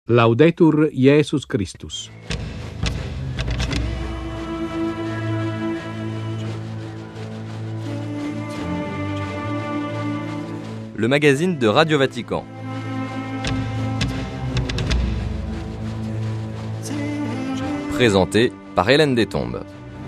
Laudetur Jesus Christus. Le magazine de Radio Vatican. Présenté par Hélène Détombe.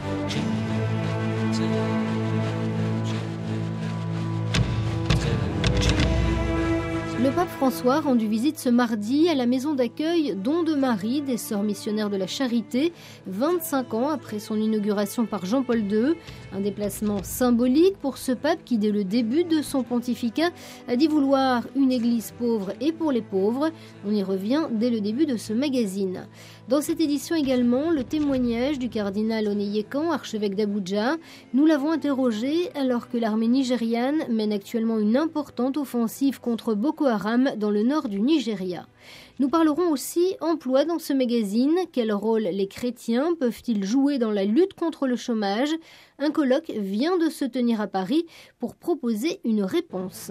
Le pape François a rendu visite ce mardi à la maison d'accueil Don de Marie des Sœurs missionnaires de la Charité, 25 ans après son inauguration par Jean-Paul II. Un déplacement symbolique pour ce pape qui, dès le début de son pontificat, a dit vouloir une église pauvre et pour les pauvres. On y revient dès le début de ce magazine. Dans cette édition également, le témoignage du cardinal Oneyekan, archevêque d'Abuja. Nous l'avons interrogé alors que l'armée nigériane mène actuellement une importante offensive contre Boko Haram dans le nord du Nigeria. Nous parlerons aussi emploi dans ce magazine. Quel rôle les chrétiens peuvent-ils jouer dans la lutte contre le chômage ? Un colloque vient de se tenir à Paris pour proposer une réponse.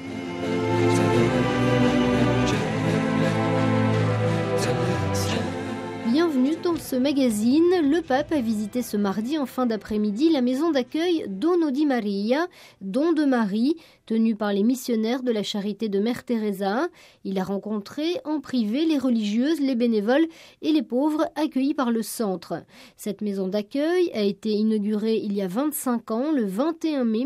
Bienvenue dans ce magazine. Le pape a visité ce mardi en fin d'après-midi la maison d'accueil Dono di Maria, Don de Marie, tenue par les missionnaires de la Charité de Mère Teresa. Il a rencontré en privé les religieuses, les bénévoles et les pauvres accueillis par le centre. Cette maison d'accueil a été inaugurée il y a 25 ans, le 21 mai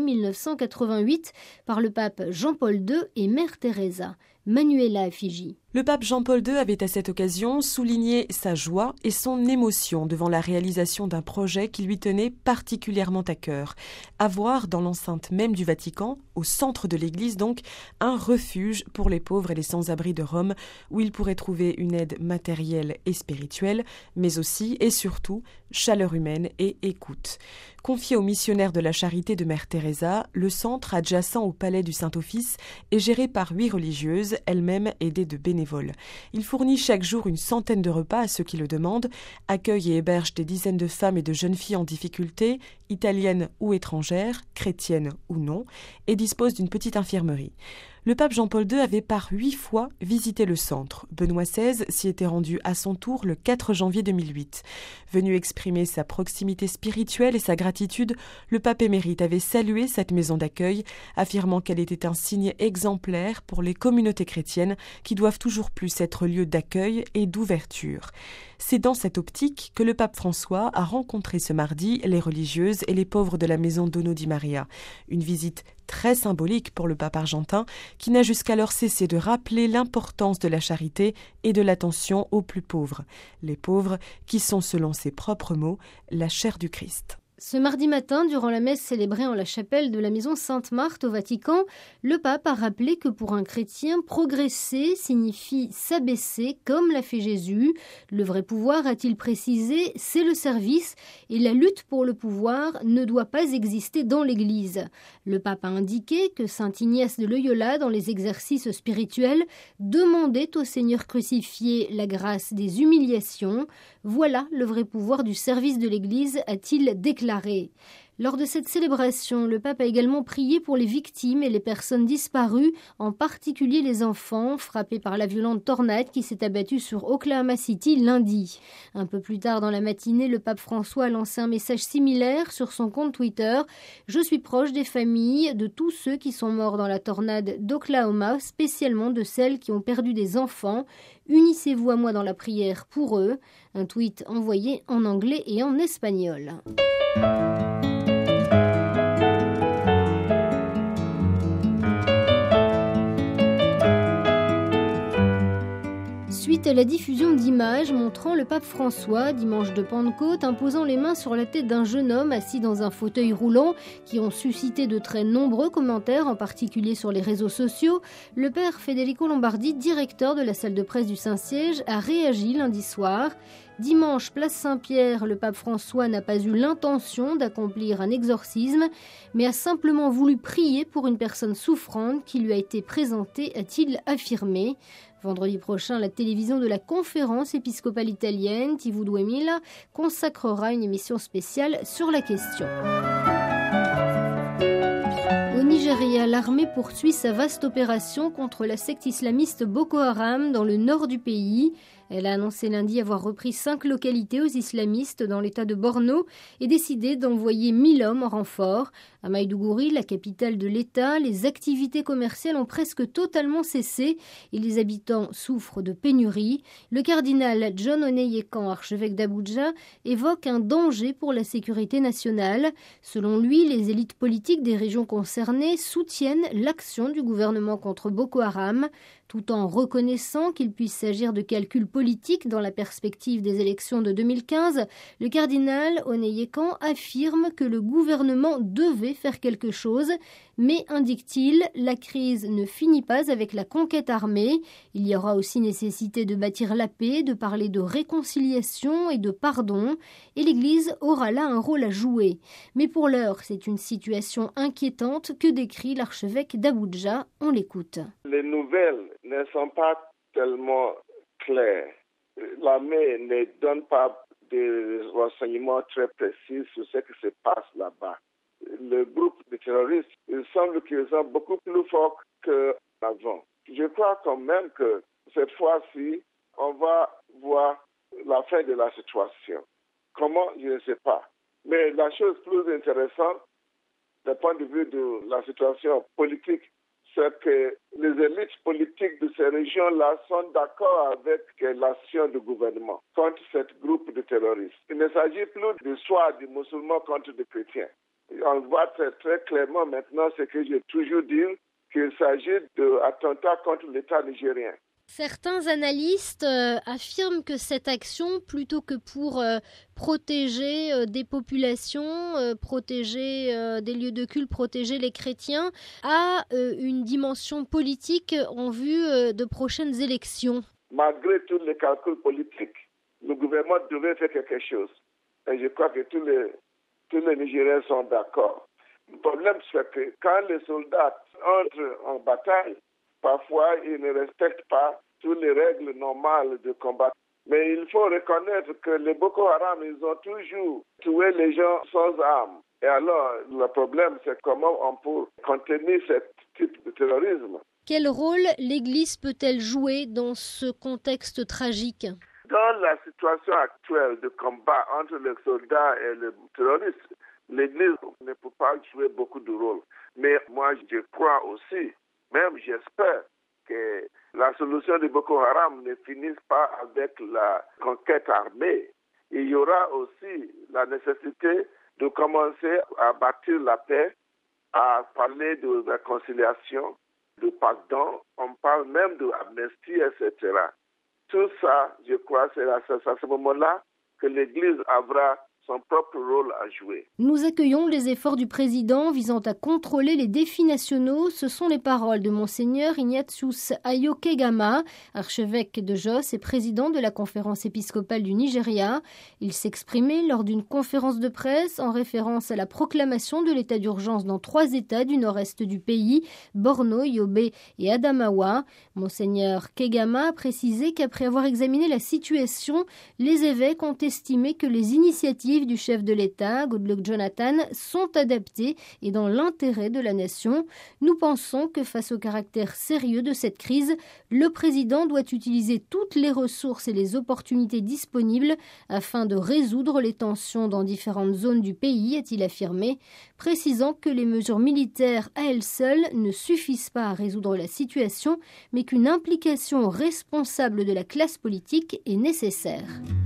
1988, par le pape Jean-Paul II et Mère Teresa. Manuela Figi. Le pape Jean-Paul II avait à cette occasion souligné sa joie et son émotion devant la réalisation d'un projet qui lui tenait particulièrement à cœur. Avoir dans l'enceinte même du Vatican, au centre de l'église donc, un refuge pour les pauvres et les sans-abri de Rome où ils pourraient trouver une aide matérielle et spirituelle, mais aussi et surtout chaleur humaine et écoute. Confié aux missionnaires de la Charité de Mère Teresa, le centre adjacent au palais du Saint-Office est géré par 8 religieuses, elles-mêmes aidées de bénévoles. Il fournit chaque jour une centaine de repas à ceux qui le demandent, accueille et héberge des dizaines de femmes et de jeunes filles en difficulté, italiennes ou étrangères, chrétiennes ou non, et dispose d'une petite infirmerie. Le pape Jean-Paul II avait par 8 fois visité le centre. Benoît XVI s'y était rendu à son tour le 4 janvier 2008. Venu exprimer sa proximité spirituelle et sa gratitude, le pape émérite avait salué cette maison d'accueil, affirmant qu'elle était un signe exemplaire pour les communautés chrétiennes qui doivent toujours plus être lieux d'accueil et d'ouverture. C'est dans cette optique que le pape François a rencontré ce mardi les religieuses et les pauvres de la maison Dono di Maria. Une visite très symbolique pour le pape argentin qui n'a jusqu'alors cessé de rappeler l'importance de la charité et de l'attention aux plus pauvres. Les pauvres qui sont, selon ses propres mots, la chair du Christ. Ce mardi matin, durant la messe célébrée en la chapelle de la maison Sainte-Marthe au Vatican, le pape a rappelé que pour un chrétien, progresser signifie s'abaisser comme l'a fait Jésus. Le vrai pouvoir, a-t-il précisé, c'est le service et la lutte pour le pouvoir ne doit pas exister dans l'Église. Le pape a indiqué que saint Ignace de Loyola, dans les exercices spirituels, demandait au Seigneur crucifié la grâce des humiliations. Voilà le vrai pouvoir du service de l'Église, a-t-il déclaré. Lors de cette célébration, le pape a également prié pour les victimes et les personnes disparues, en particulier les enfants frappés par la violente tornade qui s'est abattue sur Oklahoma City lundi. Un peu plus tard dans la matinée, le pape François a lancé un message similaire sur son compte Twitter. « Je suis proche des familles de tous ceux qui sont morts dans la tornade d'Oklahoma, spécialement de celles qui ont perdu des enfants. Unissez-vous à moi dans la prière pour eux. » Un tweet envoyé en anglais et en espagnol. Suite à la diffusion d'images montrant le pape François, dimanche de Pentecôte, imposant les mains sur la tête d'un jeune homme assis dans un fauteuil roulant, qui ont suscité de très nombreux commentaires, en particulier sur les réseaux sociaux, le père Federico Lombardi, directeur de la salle de presse du Saint-Siège, a réagi lundi soir. Dimanche, place Saint-Pierre, le pape François n'a pas eu l'intention d'accomplir un exorcisme, mais a simplement voulu prier pour une personne souffrante qui lui a été présentée, a-t-il affirmé. Vendredi prochain, la télévision de la conférence épiscopale italienne, TV 2000, consacrera une émission spéciale sur la question. Au Nigeria, Nigeria, l'armée poursuit sa vaste opération contre la secte islamiste Boko Haram dans le nord du pays. Elle a annoncé lundi avoir repris 5 localités aux islamistes dans l'état de Borno et décidé d'envoyer 1000 hommes en renfort. À Maïdougouri, la capitale de l'État, les activités commerciales ont presque totalement cessé et les habitants souffrent de pénurie. Le cardinal John Oneyekan, archevêque d'Abuja, évoque un danger pour la sécurité nationale. Selon lui, les élites politiques des régions concernées soutiennent l'action du gouvernement contre Boko Haram, tout en reconnaissant qu'il puisse s'agir de calculs politiques dans la perspective des élections de 2015. Le cardinal Oneyekan affirme que le gouvernement devait faire quelque chose, mais, indique-t-il, la crise ne finit pas avec la conquête armée. Il y aura aussi nécessité de bâtir la paix, de parler de réconciliation et de pardon, et l'Église aura là un rôle à jouer. Mais pour l'heure, c'est une situation inquiétante que décrit l'archevêque d'Abuja. On l'écoute. Les nouvelles ne sont pas tellement claires. L'armée ne donne pas des renseignements très précis sur ce qui se passe là-bas. Le groupe de terroristes, il semble qu'ils sont beaucoup plus forts qu'avant. Je crois quand même que cette fois-ci, on va voir la fin de la situation. Comment, je ne sais pas. Mais la chose plus intéressante, du point de vue de la situation politique, c'est que les élites politiques de ces régions-là sont d'accord avec l'action du gouvernement contre ce groupe de terroristes. Il ne s'agit plus du choix des musulmans contre des chrétiens. On voit très clairement maintenant ce que j'ai toujours dit, qu'il s'agit d'attentats contre l'État nigérien. Certains analystes affirment que cette action, plutôt que pour protéger des populations, protéger des lieux de culte, protéger les chrétiens, a une dimension politique en vue de prochaines élections. Malgré tous les calculs politiques, le gouvernement devait faire quelque chose. Et je crois que tous les Nigériens sont d'accord. Le problème, c'est que quand les soldats entrent en bataille, parfois, ils ne respectent pas toutes les règles normales de combat. Mais il faut reconnaître que les Boko Haram, ils ont toujours tué les gens sans armes. Et alors, le problème, c'est comment on peut contenir ce type de terrorisme. Quel rôle l'Église peut-elle jouer dans ce contexte tragique ? Dans la situation actuelle de combat entre les soldats et les terroristes, l'Église ne peut pas jouer beaucoup de rôle. Mais moi, je crois aussi, même j'espère, que la solution de Boko Haram ne finisse pas avec la conquête armée. Il y aura aussi la nécessité de commencer à bâtir la paix, à parler de réconciliation, de pardon. On parle même d'amnistie, etc. Tout ça, je crois, c'est à ce moment-là que l'Église aura son propre rôle à jouer. Nous accueillons les efforts du président visant à contrôler les défis nationaux. Ce sont les paroles de Monseigneur Ignatius Ayokegama, archevêque de Jos et président de la conférence épiscopale du Nigeria. Il s'exprimait lors d'une conférence de presse en référence à la proclamation de l'état d'urgence dans 3 États du nord-est du pays, Borno, Yobe et Adamawa. Monseigneur Kegama a précisé qu'après avoir examiné la situation, les évêques ont estimé que les initiatives du chef de l'État, Goodluck Jonathan, sont adaptées et dans l'intérêt de la nation. Nous pensons que face au caractère sérieux de cette crise, le président doit utiliser toutes les ressources et les opportunités disponibles afin de résoudre les tensions dans différentes zones du pays, a-t-il affirmé, précisant que les mesures militaires à elles seules ne suffisent pas à résoudre la situation, mais qu'une implication responsable de la classe politique est nécessaire.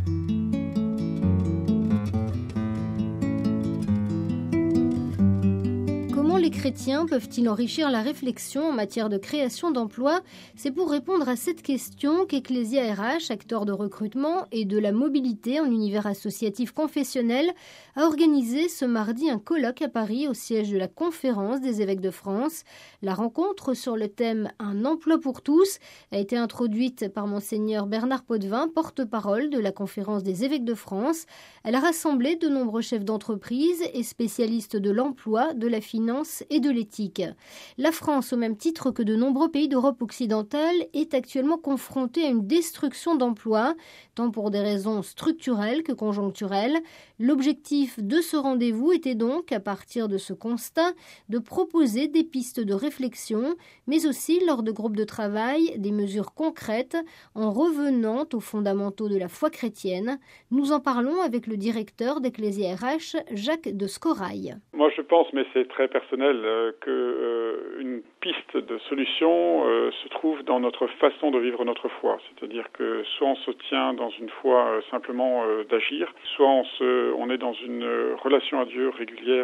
Les chrétiens peuvent-ils enrichir la réflexion en matière de création d'emplois ? C'est pour répondre à cette question qu'Ecclesia RH, acteur de recrutement et de la mobilité en univers associatif confessionnel, a organisé ce mardi un colloque à Paris au siège de la Conférence des évêques de France. La rencontre sur le thème « Un emploi pour tous » a été introduite par Monseigneur Bernard Potvin, porte-parole de la Conférence des évêques de France. Elle a rassemblé de nombreux chefs d'entreprise et spécialistes de l'emploi, de la finance mœurs et de l'éthique. La France, au même titre que de nombreux pays d'Europe occidentale, est actuellement confrontée à une destruction d'emplois, tant pour des raisons structurelles que conjoncturelles. L'objectif de ce rendez-vous était donc, à partir de ce constat, de proposer des pistes de réflexion, mais aussi, lors de groupes de travail, des mesures concrètes en revenant aux fondamentaux de la foi chrétienne. Nous en parlons avec le directeur d'Ecclesia RH, Jacques de Scorail. Moi je pense, mais c'est très personnel, qu'une piste de solution se trouve dans notre façon de vivre notre foi. C'est-à-dire que soit on se tient dans une foi simplement d'agir, soit on est dans une relation à Dieu régulière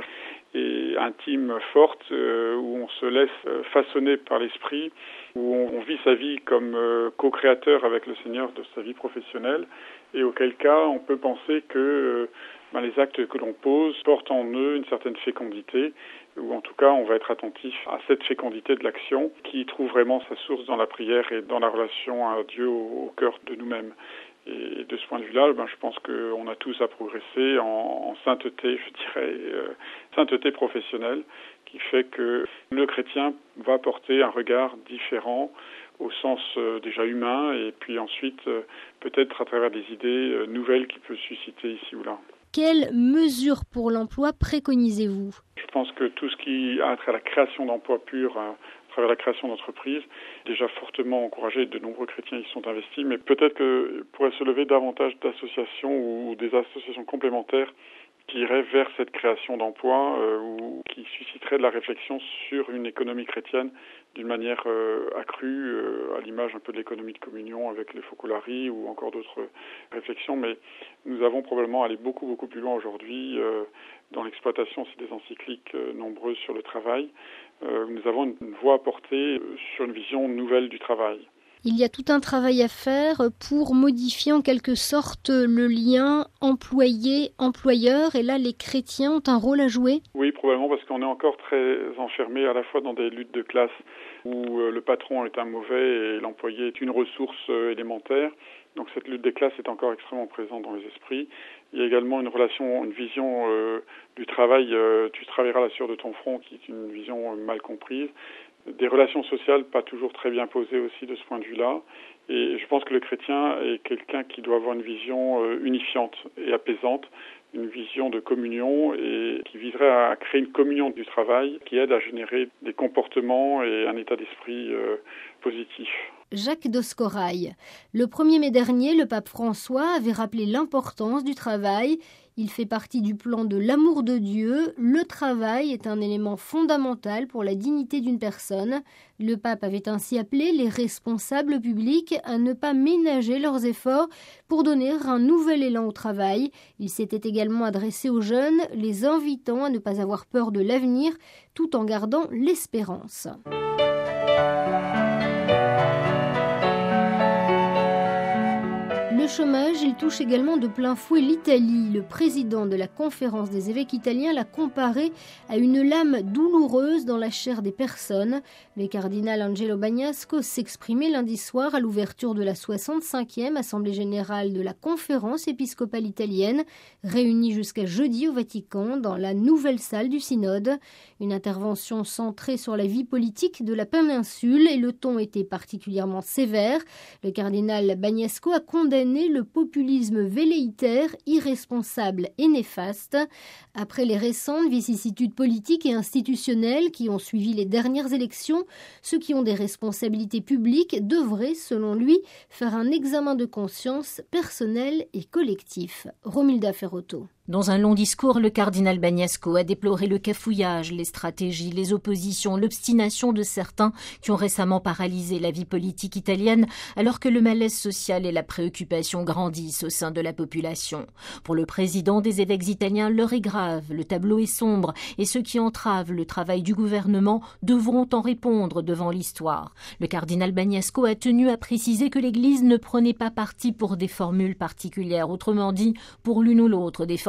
et intime, forte, où on se laisse façonner par l'Esprit, où on vit sa vie comme co-créateur avec le Seigneur de sa vie professionnelle, et auquel cas on peut penser que les actes que l'on pose portent en eux une certaine fécondité, ou en tout cas on va être attentif à cette fécondité de l'action qui trouve vraiment sa source dans la prière et dans la relation à Dieu au cœur de nous-mêmes. Et de ce point de vue-là, je pense qu'on a tous à progresser en sainteté, je dirais, sainteté professionnelle, qui fait que le chrétien va porter un regard différent au sens déjà humain, et puis ensuite peut-être à travers des idées nouvelles qu'il peut susciter ici ou là. Quelles mesures pour l'emploi préconisez-vous ? Je pense que tout ce qui a trait à la création d'emplois purs, à travers la création d'entreprises, déjà fortement encouragé, de nombreux chrétiens y sont investis, mais peut-être que pourrait se lever davantage d'associations ou des associations complémentaires qui iraient vers cette création d'emplois ou qui susciteraient de la réflexion sur une économie chrétienne d'une manière accrue, à l'image un peu de l'économie de communion avec les focolari ou encore d'autres réflexions. Mais nous avons probablement allé beaucoup plus loin aujourd'hui dans l'exploitation des encycliques nombreuses sur le travail. Nous avons une voix à porter sur une vision nouvelle du travail. Il y a tout un travail à faire pour modifier en quelque sorte le lien employé-employeur. Et là, les chrétiens ont un rôle à jouer ? Oui, probablement, parce qu'on est encore très enfermé à la fois dans des luttes de classe où le patron est un mauvais et l'employé est une ressource élémentaire. Donc cette lutte des classes est encore extrêmement présente dans les esprits. Il y a également une vision du travail, tu travailleras la sueur de ton front, qui est une vision mal comprise. Des relations sociales pas toujours très bien posées aussi de ce point de vue-là. Et je pense que le chrétien est quelqu'un qui doit avoir une vision unifiante et apaisante, une vision de communion et qui viserait à créer une communion du travail qui aide à générer des comportements et un état d'esprit positif. Jacques de Scorail. Le 1er mai dernier, le pape François avait rappelé l'importance du travail. Il fait partie du plan de l'amour de Dieu. Le travail est un élément fondamental pour la dignité d'une personne. Le pape avait ainsi appelé les responsables publics à ne pas ménager leurs efforts pour donner un nouvel élan au travail. Il s'était également adressé aux jeunes, les invitant à ne pas avoir peur de l'avenir, tout en gardant l'espérance. Le chômage, il touche également de plein fouet l'Italie. Le président de la conférence des évêques italiens l'a comparé à une lame douloureuse dans la chair des personnes. Le cardinal Angelo Bagnasco s'exprimait lundi soir à l'ouverture de la 65e Assemblée générale de la conférence épiscopale italienne, réunie jusqu'à jeudi au Vatican dans la nouvelle salle du synode. Une intervention centrée sur la vie politique de la péninsule et le ton était particulièrement sévère. Le cardinal Bagnasco a condamné le populisme velléitaire, irresponsable et néfaste. Après les récentes vicissitudes politiques et institutionnelles qui ont suivi les dernières élections, ceux qui ont des responsabilités publiques devraient, selon lui, faire un examen de conscience personnel et collectif. Romilda Ferrotto. Dans un long discours, le cardinal Bagnasco a déploré le cafouillage, les stratégies, les oppositions, l'obstination de certains qui ont récemment paralysé la vie politique italienne, alors que le malaise social et la préoccupation grandissent au sein de la population. Pour le président des évêques italiens, l'heure est grave, le tableau est sombre, et ceux qui entravent le travail du gouvernement devront en répondre devant l'histoire. Le cardinal Bagnasco a tenu à préciser que l'Église ne prenait pas parti pour des formules particulières, autrement dit, pour l'une ou l'autre des formules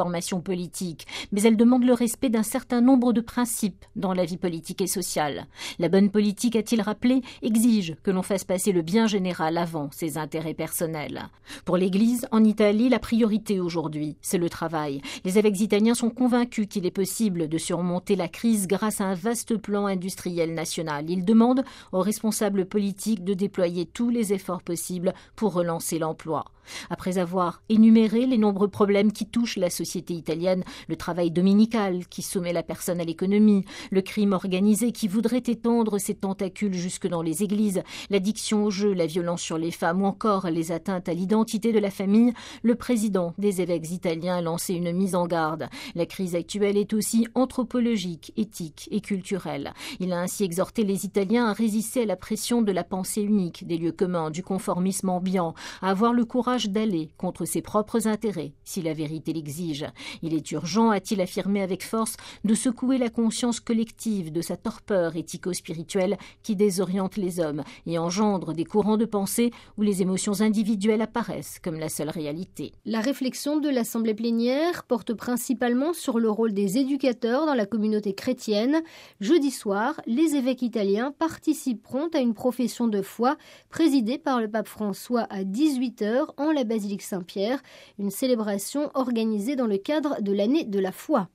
formation politique, mais elle demande le respect d'un certain nombre de principes dans la vie politique et sociale. La bonne politique, a-t-il rappelé, exige que l'on fasse passer le bien général avant ses intérêts personnels. Pour l'Église, en Italie, la priorité aujourd'hui, c'est le travail. Les évêques italiens sont convaincus qu'il est possible de surmonter la crise grâce à un vaste plan industriel national. Ils demandent aux responsables politiques de déployer tous les efforts possibles pour relancer l'emploi. Après avoir énuméré les nombreux problèmes qui touchent la société italienne, le travail dominical qui soumet la personne à l'économie, le crime organisé qui voudrait étendre ses tentacules jusque dans les églises, l'addiction au jeu, la violence sur les femmes ou encore les atteintes à l'identité de la famille, le président des évêques italiens a lancé une mise en garde. La crise actuelle est aussi anthropologique, éthique et culturelle. Il a ainsi exhorté les Italiens à résister à la pression de la pensée unique, des lieux communs, du conformisme ambiant, à avoir le courage d'aller contre ses propres intérêts, si la vérité l'exige. Il est urgent, a-t-il affirmé avec force, de secouer la conscience collective de sa torpeur éthico-spirituelle qui désoriente les hommes et engendre des courants de pensée où les émotions individuelles apparaissent comme la seule réalité. La réflexion de l'Assemblée plénière porte principalement sur le rôle des éducateurs dans la communauté chrétienne. Jeudi soir, les évêques italiens participeront à une profession de foi présidée par le pape François à 18h en la basilique Saint-Pierre, une célébration organisée dans le cadre de l'année de la foi.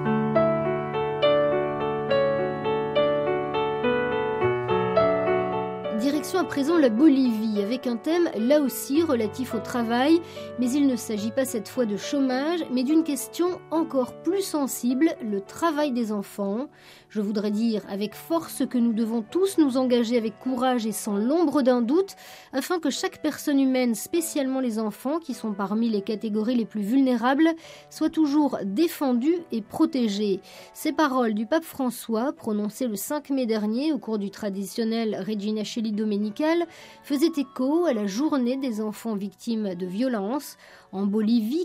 Direction à présent la Bolivie, avec un thème là aussi relatif au travail, mais il ne s'agit pas cette fois de chômage, mais d'une question encore plus sensible, le travail des enfants. Je voudrais dire avec force que nous devons tous nous engager avec courage et sans l'ombre d'un doute, afin que chaque personne humaine, spécialement les enfants, qui sont parmi les catégories les plus vulnérables, soit toujours défendue et protégée. Ces paroles du pape François, prononcées le 5 mai dernier au cours du traditionnel Regina Coeli dominical, faisaient écho à la journée des enfants victimes de violences. En Bolivie,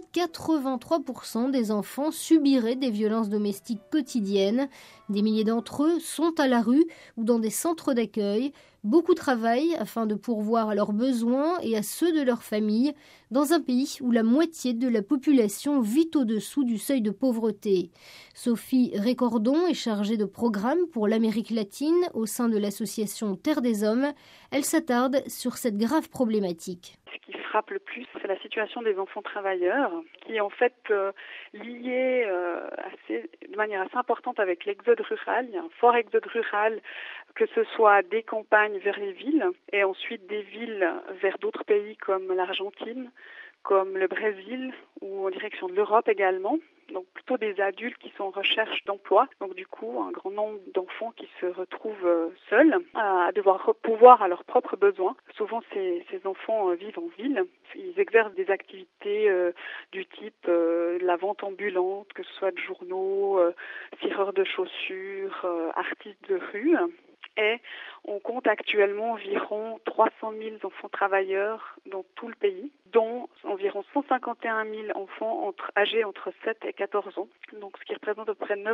83% des enfants subiraient des violences domestiques quotidiennes. Des milliers d'entre eux sont à la rue ou dans des centres d'accueil. Beaucoup travaillent afin de pourvoir à leurs besoins et à ceux de leur famille, dans un pays où la moitié de la population vit au-dessous du seuil de pauvreté. Sophie Récordon est chargée de programme pour l'Amérique latine au sein de l'association Terre des Hommes. Elle s'attarde sur cette grave problématique. Ce qui frappe le plus, c'est la situation des enfants travailleurs, qui est en fait liée de manière assez importante avec l'exode rural. Il y a un fort exode rural, que ce soit des campagnes vers les villes et ensuite des villes vers d'autres pays comme l'Argentine, comme le Brésil ou en direction de l'Europe également. Donc plutôt des adultes qui sont en recherche d'emploi. Donc du coup, un grand nombre d'enfants qui se retrouvent seuls à devoir pourvoir à leurs propres besoins. Souvent, ces enfants vivent en ville. Ils exercent des activités du type la vente ambulante, que ce soit de journaux, cireurs de chaussures, artistes de rue. Et on compte actuellement environ 300 000 enfants travailleurs dans tout le pays, dont environ 151 000 enfants âgés entre 7 et 14 ans, donc ce qui représente à peu près 9%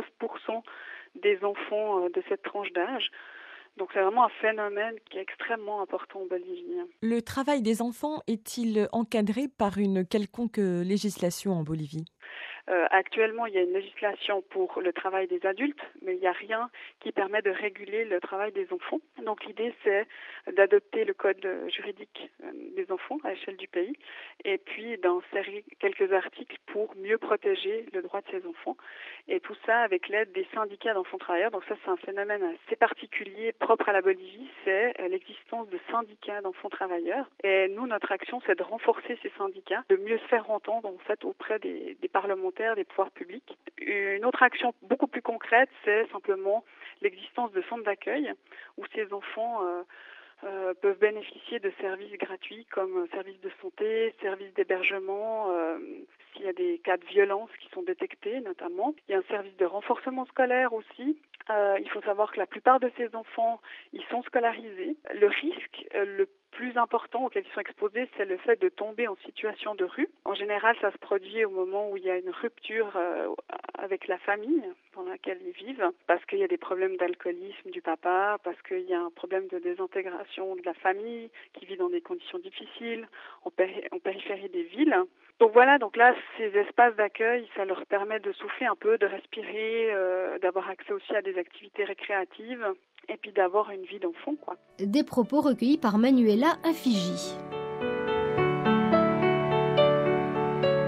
des enfants de cette tranche d'âge. Donc c'est vraiment un phénomène qui est extrêmement important en Bolivie. Le travail des enfants est-il encadré par une quelconque législation en Bolivie ? Actuellement, il y a une législation pour le travail des adultes, mais il n'y a rien qui permet de réguler le travail des enfants. Donc l'idée, c'est d'adopter le code juridique des enfants à l'échelle du pays et puis d'insérer quelques articles pour mieux protéger le droit de ces enfants. Et tout ça avec l'aide des syndicats d'enfants travailleurs. Donc ça, c'est un phénomène assez particulier, propre à la Bolivie, c'est l'existence de syndicats d'enfants travailleurs. Et nous, notre action, c'est de renforcer ces syndicats, de mieux se faire entendre en fait auprès des parlementaires, des pouvoirs publics. Une autre action beaucoup plus concrète, c'est simplement l'existence de centres d'accueil où ces enfants peuvent bénéficier de services gratuits comme services de santé, services d'hébergement, s'il y a des cas de violence qui sont détectés notamment. Il y a un service de renforcement scolaire aussi. Il faut savoir que la plupart de ces enfants, ils sont scolarisés. Le risque le plus important auquel ils sont exposés, c'est le fait de tomber en situation de rue. En général, ça se produit au moment où il y a une rupture avec la famille dans laquelle ils vivent, parce qu'il y a des problèmes d'alcoolisme du papa, parce qu'il y a un problème de désintégration de la famille qui vit dans des conditions difficiles en périphérie des villes. Donc voilà, donc là, ces espaces d'accueil, ça leur permet de souffler un peu, de respirer, d'avoir accès aussi à des activités récréatives et puis d'avoir une vie d'enfant, quoi. Des propos recueillis par Manuela à Fiji.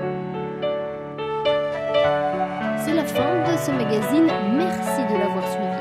C'est la fin de ce magazine. Merci de l'avoir suivi.